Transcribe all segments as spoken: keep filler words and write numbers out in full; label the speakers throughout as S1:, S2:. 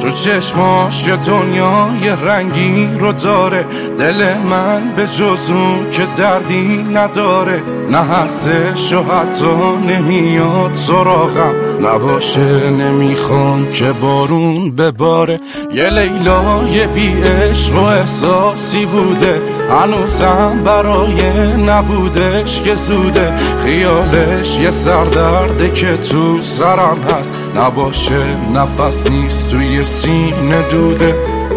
S1: تو چشماش یه دنیای رنگی رو داره، دل من به جز اون که دردی نداره. نه هستش و حتی نمیاد سراغم، نباشه نمیخوام که بارون بباره. یه لیلای بی عشق و احساسی بوده، هنوزم برای نبودش که زوده. خیالش یه سردرده که تو سرم هست، نباشه نفس نیست توی سینه دوده.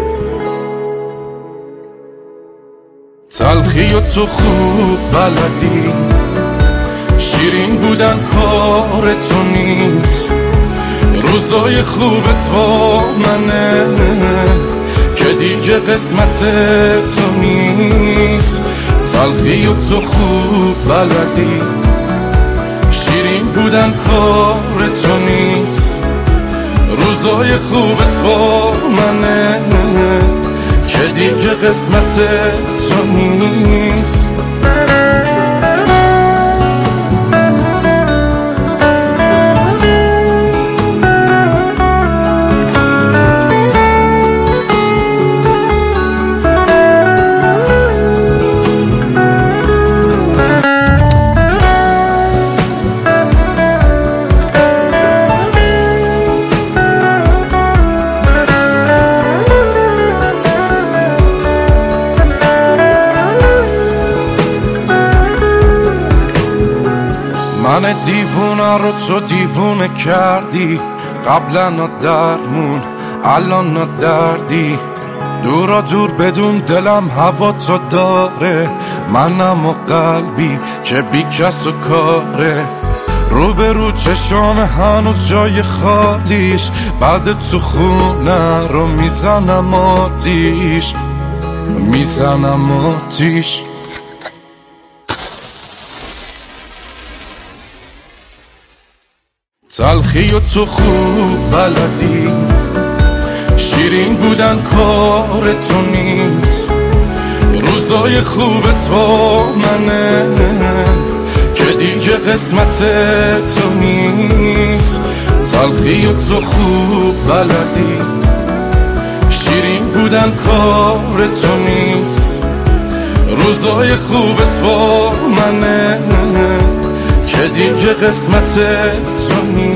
S1: تلخی و تو خوب بلدی، شیرین بودن کار تو نیست. روزای خوبت با منه که دیگه قسمت تو نیست. تلخی و تو خوب بلدی، شیرین بودن کار تو نیست. روزای خوبت با منه که دیگه قسمت تو نیست. من دیوونه رو تو دیوونه کردی، قبلا درمون الان دردی. دورا دور بدون دلم هوا تو داره، منم و قلبی که بی کس و کاره. رو به رو چشام هنوز جای خالیش، بعد تو خونه رو میزنم آتیش، میزنم آتیش. تلخی و تو خوب بلدی، شیرین بودن کار تو نیست. روزای خوبت با منه که دیگه قسمت تو نیست. تلخی و تو خوب بلدی، شیرین بودن کار تو نیست. روزای خوبت با منه که دیگه قسمت تو نیست.